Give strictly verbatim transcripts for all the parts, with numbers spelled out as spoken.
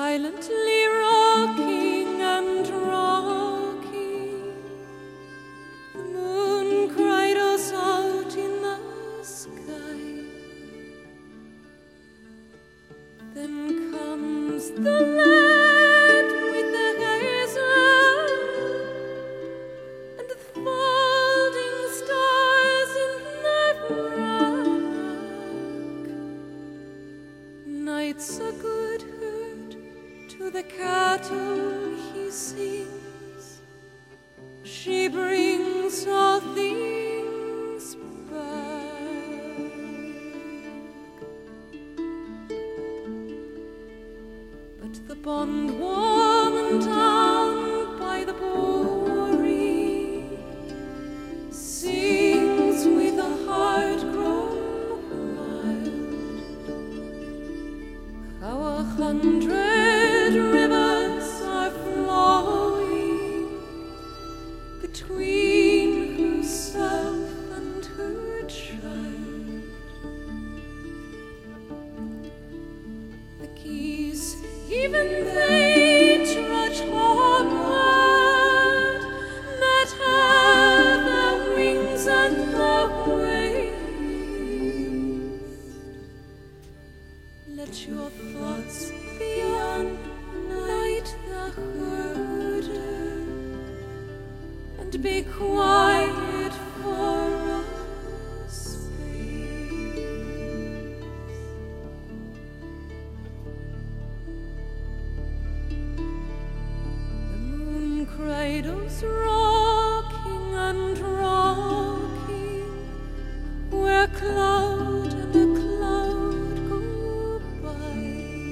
silently rocking and rocking. The moon cried us out in the sky. Then comes the lad with the hazel and the folding stars in the rock. Night's a good herd, to the cattle he sings. She brings all things back. But the bondwoman down by the brewery sings with a heart grown wild. How a hundred rivers are flowing between herself and her child. The geese, even they trudge homeward, that have their wings at the waist. Let your thoughts be on Night the herder, and be quiet for a space. The moon cradles rocking and rocking, where cloud and a cloud go by.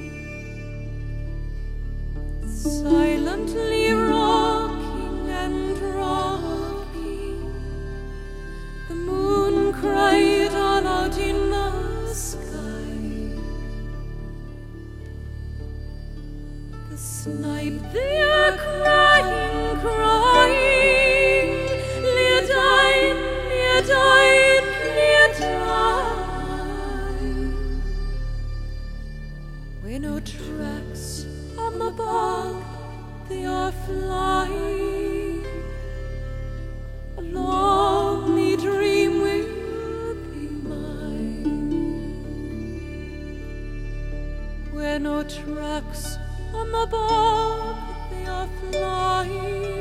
Silently rocking and rocking, the moon cried all out in the sky. The snipe, they are crying, crying, Leodine, Leodine, Leodine. Where no tracks on the bog, they are flying. A lonely dream will be mine. Where no tracks on the bog, they are flying.